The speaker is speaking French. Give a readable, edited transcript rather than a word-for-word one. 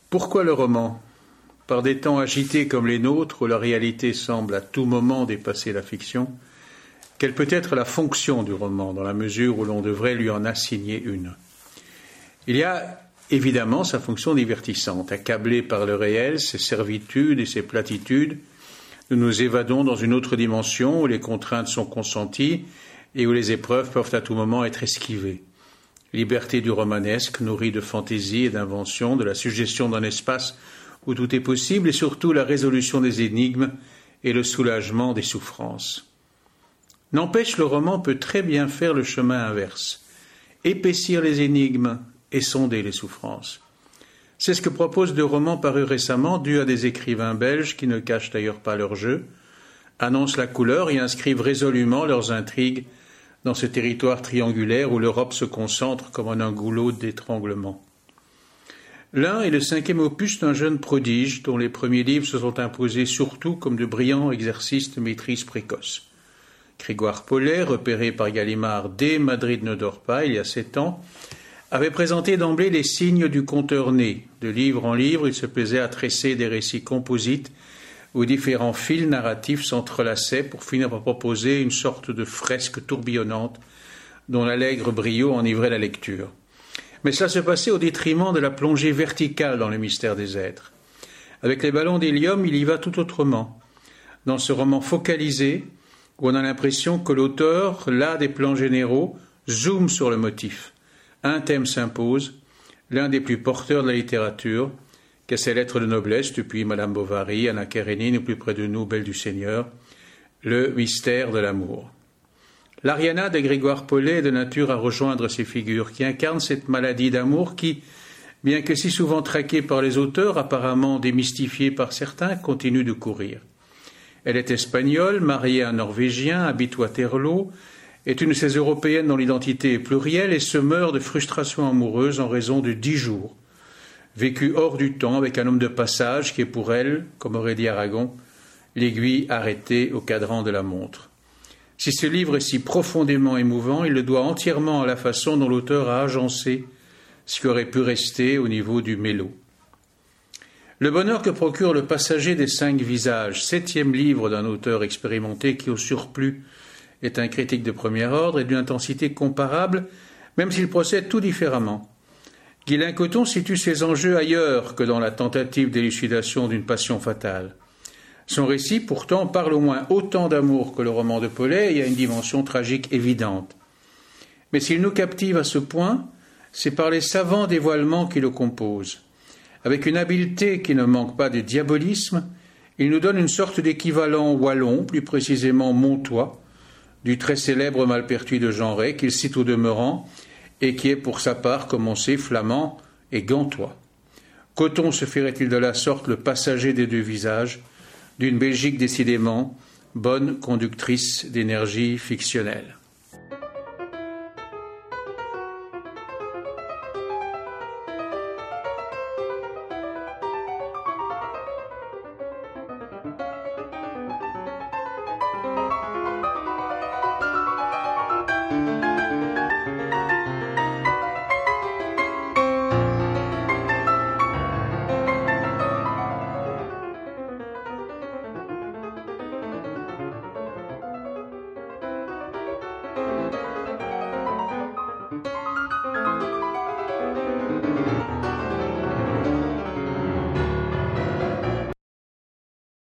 Pourquoi le roman? Par des temps agités comme les nôtres, où la réalité semble à tout moment dépasser la fiction, quelle peut être la fonction du roman, dans la mesure où l'on devrait lui en assigner une? Il y a évidemment sa fonction divertissante. Accablés par le réel, ses servitudes et ses platitudes, nous nous évadons dans une autre dimension où les contraintes sont consenties et où les épreuves peuvent à tout moment être esquivées. Liberté du romanesque, nourrie de fantaisie et d'invention, de la suggestion d'un espace où tout est possible et surtout la résolution des énigmes et le soulagement des souffrances. N'empêche, le roman peut très bien faire le chemin inverse, épaissir les énigmes et sonder les souffrances. C'est ce que proposent deux romans parus récemment, dus à des écrivains belges qui ne cachent d'ailleurs pas leur jeu, annoncent la couleur et inscrivent résolument leurs intrigues dans ce territoire triangulaire où l'Europe se concentre comme en un goulot d'étranglement. L'un est le 5e opus d'un jeune prodige dont les premiers livres se sont imposés surtout comme de brillants exercices de maîtrise précoce. Grégoire Pollet, repéré par Gallimard dès Madrid ne dort pas, il y a 7 ans, avait présenté d'emblée les signes du conteur né. De livre en livre, il se plaisait à tresser des récits composites où différents fils narratifs s'entrelaçaient pour finir par proposer une sorte de fresque tourbillonnante dont l'allègre brio enivrait la lecture. Mais cela se passait au détriment de la plongée verticale dans le mystère des êtres. Avec les ballons d'hélium, il y va tout autrement. Dans ce roman focalisé, où on a l'impression que l'auteur, là des plans généraux, zoome sur le motif. Un thème s'impose, l'un des plus porteurs de la littérature, qu'est ses lettres de noblesse, depuis Madame Bovary, Anna Karénine, ou plus près de nous, Belle du Seigneur, le mystère de l'amour. L'Ariana de Grégoire Pollet est de nature à rejoindre ces figures qui incarnent cette maladie d'amour qui, bien que si souvent traquée par les auteurs, apparemment démystifiée par certains, continue de courir. Elle est espagnole, mariée à un Norvégien, habite Waterloo, est une de ces Européennes dont l'identité est plurielle et se meurt de frustration amoureuse en raison de 10 jours, vécus hors du temps avec un homme de passage qui est pour elle, comme aurait dit Aragon, l'aiguille arrêtée au cadran de la montre. Si ce livre est si profondément émouvant, il le doit entièrement à la façon dont l'auteur a agencé ce qui aurait pu rester au niveau du mélo. Le bonheur que procure Le Passager des 5 visages, 7e livre d'un auteur expérimenté qui, au surplus, est un critique de premier ordre et d'une intensité comparable, même s'il procède tout différemment. Guylain Coton situe ses enjeux ailleurs que dans la tentative d'élucidation d'une passion fatale. Son récit, pourtant, parle au moins autant d'amour que le roman de Pollet et a une dimension tragique évidente. Mais s'il nous captive à ce point, c'est par les savants dévoilements qui le composent. Avec une habileté qui ne manque pas de diabolisme, il nous donne une sorte d'équivalent wallon, plus précisément montois, du très célèbre Malpertuis de Jeanret, qu'il cite au demeurant, et qui est pour sa part, comme on sait, flamand et gantois. Coton se ferait-il de la sorte le passager des 2 visages, d'une Belgique décidément bonne conductrice d'énergie fictionnelle.